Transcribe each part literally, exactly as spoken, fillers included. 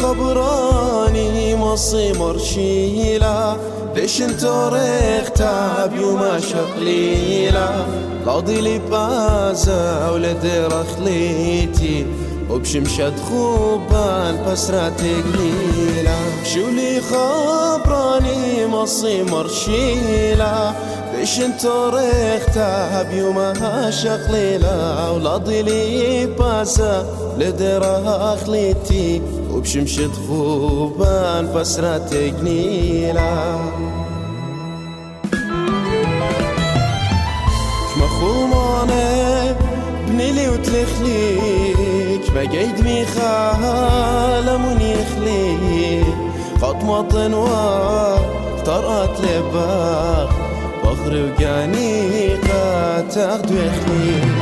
خبراني مصي مرشيلة ليش انتوريخ تعب يوم شقليلة لاضي لي بازا ولدي رخليتي وبشمشة خوبان بسرات قليلة شولي خبراني مصي مرشيلة ليش انتوريخ تعب يوم شقليلة ولاضي لي بازا ولدي رخليتي وبشمشة خوبان بسرات قليلة مخومانه بنيلي وتلخليك بقيد ميخا لمن يخليك خطمة طنوة طرقت لباق بخري وقاني قاتاخد ويخليك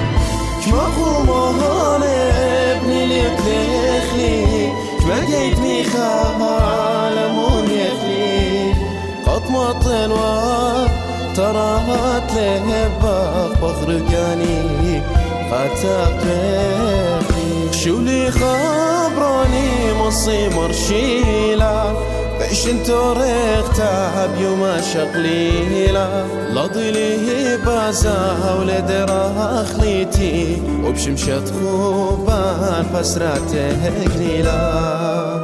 مخومانه بنيلي وتلخليك بقيد ميخا لمن يخليك خطمة طنوة طرقت لباق بخرقاني قاتاك بيخي شولي خبراني مصي مرشيلة بيش انتوريخ تعب يوم شقليلة لاضي لي بازا ولدي رخليتي وبشمشة خوبان بسرات قليلة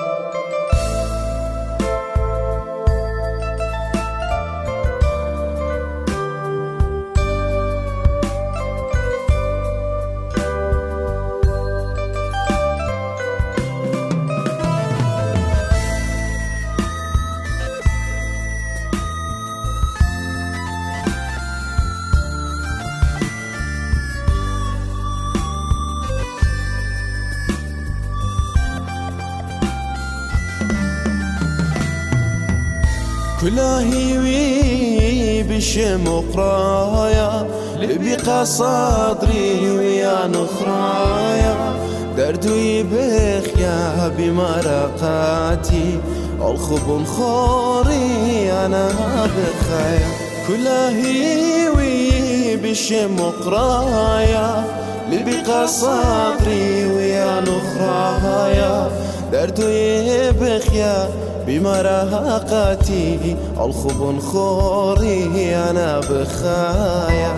كلاهي وي بشم قرايا لبقى صدري ويا نخرايا دردو يبخ يا بمرقاتي الخب خوري انا بخايا كلاهي وي بشم قرايا لبقى صدري ويا نخرايا دردو يبخ يا بمرهقتي الخب خوري أنا بخايا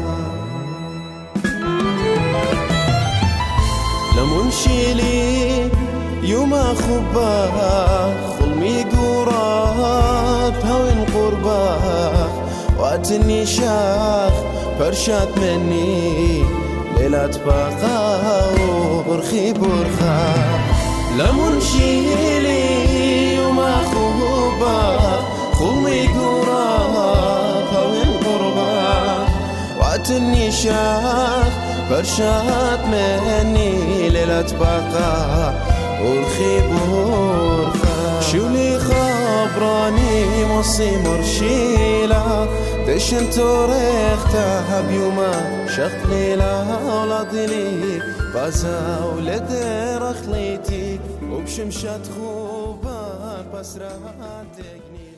لمنشيلي يوم خبا خلمي قراب هوين قربا واتني شاخ برشات مني ليلة بقى وبرخي برخا لمنشيلي خوبا خلي قرابها والقربا وعتني شاف برشات مني ليلة بقى والخيب ورخا شولي خبراني مصي مرشيلة ديش انتوريخ تعب يوما شقليلة ولاضي لي بازا ولدي رخليتي وبشمشة خوبا بسرعة تقني